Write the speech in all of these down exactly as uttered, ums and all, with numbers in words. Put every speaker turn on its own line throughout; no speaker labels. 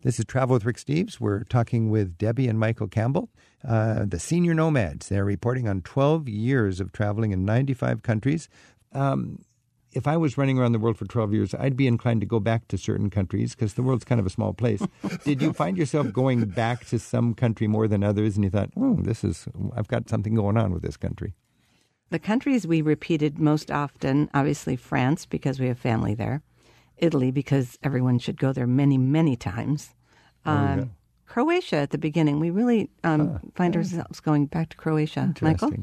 This is Travel with Rick Steves. We're talking with Debbie and Michael Campbell, uh, the senior nomads. They're reporting on twelve years of traveling in ninety-five countries. Um, if I was running around the world for twelve years, I'd be inclined to go back to certain countries because the world's kind of a small place. Did you find yourself going back to some country more than others and you thought, oh, this is, I've got something going on with this country?
The countries we repeated most often, obviously France, because we have family there. Italy, because everyone should go there many, many times. Um,
oh, yeah.
Croatia at the beginning. We really um,
uh,
find
yeah.
ourselves going back to Croatia. Michael?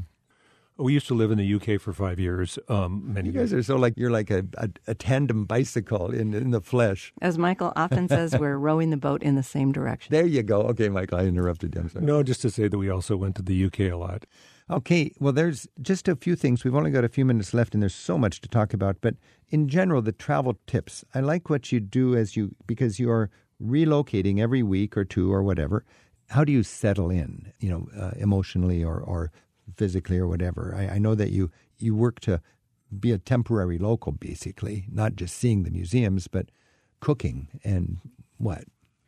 We used to live in the U K for five years. Um, many
you guys
years.
are so like, you're like a, a, a tandem bicycle in, in the flesh.
As Michael often says, we're rowing the boat in the same direction.
There you go. Okay, Michael, I interrupted you. I'm sorry.
No, just to say that we also went to the U K a lot.
Okay, well, there's just a few things. We've only got a few minutes left, and there's so much to talk about. But in general, the travel tips. I like what you do as you because you're relocating every week or two or whatever. How do you settle in, you know, uh, emotionally or, or physically or whatever? I, I know that you, you work to be a temporary local, basically, not just seeing the museums, but cooking and what?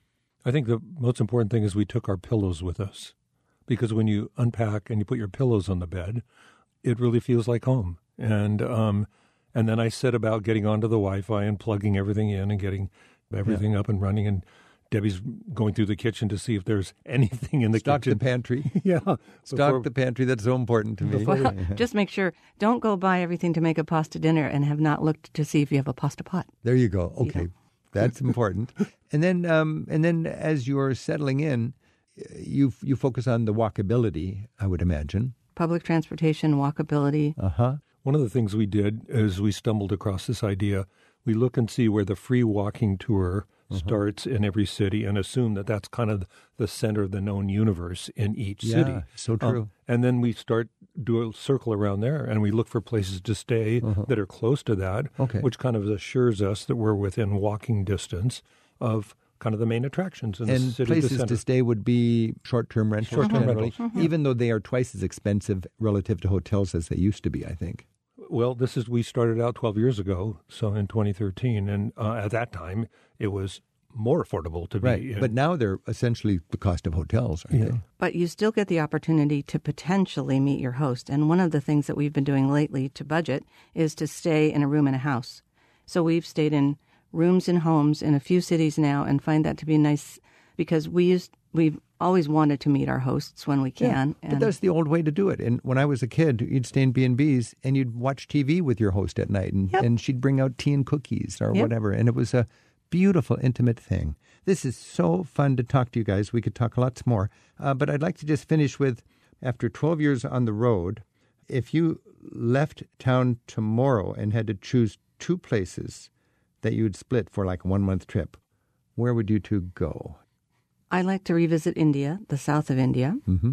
I think the most important thing is we took our pillows with us. Because when you unpack and you put your pillows on the bed, it really feels like home. And um, and then I set about getting onto the Wi-Fi and plugging everything in and getting everything yeah. up and running. And Debbie's going through the kitchen to see if there's anything in the
Stock
kitchen.
the pantry.
yeah.
Stock
before,
the pantry. That's so important to me.
Well, just make sure, don't go buy everything to make a pasta dinner and have not looked to see if you have a pasta pot.
There you go. Okay.
You know.
That's important. And then um, and then as you're settling in, You you focus on the walkability, I would imagine.
Public transportation, walkability.
Uh-huh.
One of the things we did is we stumbled across this idea. We look and see where the free walking tour uh-huh. starts in every city and assume that that's kind of the center of the known universe in each
yeah,
city.
so true.
Um, and then we start do a circle around there and we look for places to stay uh-huh. that are close to that,
okay.
which kind of assures us that we're within walking distance of kind of the main attractions in
and
the city.
Places
the
to stay would be short-term rentals,
short-term
generally,
rentals.
Mm-hmm. even though they are twice as expensive relative to hotels as they used to be, I think.
Well, this is we started out twelve years ago, so in twenty thirteen, and uh, at that time it was more affordable to be.
Right,
in.
but now they're essentially the cost of hotels, aren't
yeah.
they?
But you still get the opportunity to potentially meet your host. And one of the things that we've been doing lately to budget is to stay in a room in a house. So we've stayed in rooms in homes in a few cities now and find that to be nice because we used, we've always wanted to meet our hosts when we can.
Yeah, but that's the old way to do it. And when I was a kid, you'd stay in B and B's and you'd watch T V with your host at night and,
yep.
and she'd bring out tea and cookies or
yep.
whatever. And it was a beautiful, intimate thing. This is so fun to talk to you guys. We could talk lots more. Uh, but I'd like to just finish with, after twelve years on the road, if you left town tomorrow and had to choose two places that you would split for like a one-month trip, where would you two go?
I'd like to revisit India, the south of India.
Mm-hmm.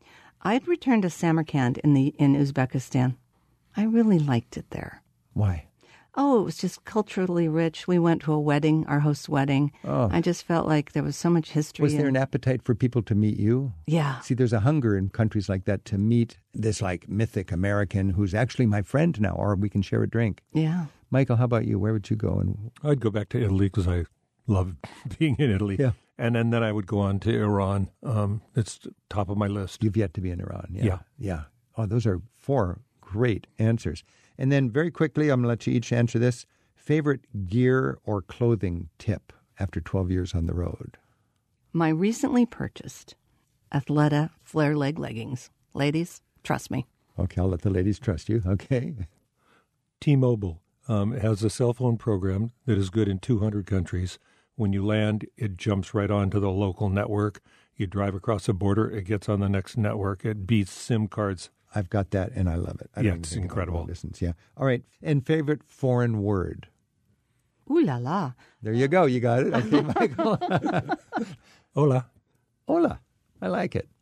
I'd return to Samarkand in the in Uzbekistan. I really liked it there.
Why?
Oh, it was just culturally rich. We went to a wedding, our host's wedding.
Oh.
I just felt like there was so much history.
Was there
and,
an appetite for people to meet you?
Yeah.
See, there's a hunger in countries like that to meet this like mythic American who's actually my friend now, or we can share a drink.
Yeah.
Michael, how about you? Where would you go? And
I'd go back to Italy because I love being in Italy.
Yeah.
And then, then I would go on to Iran. Um, it's top of my list.
You've yet to be in Iran. Yeah.
Yeah.
Yeah. Oh, those are four great answers. And then very quickly, I'm going to let you each answer this. Favorite gear or clothing tip after twelve years on the road?
My recently purchased Athleta flare leg leggings. Ladies, trust me.
Okay, I'll let the ladies trust you. Okay.
T-Mobile um, has a cell phone program that is good in two hundred countries. When you land, it jumps right onto the local network. You drive across the border, it gets on the next network. It beats SIM cards.
I've got that, and I love it. I
yeah,
don't
it's
think
incredible.
Distance, yeah. All right. And favorite foreign word?
Ooh la la.
There you go. You got it. Okay, Michael.
Hola.
Hola. I like it.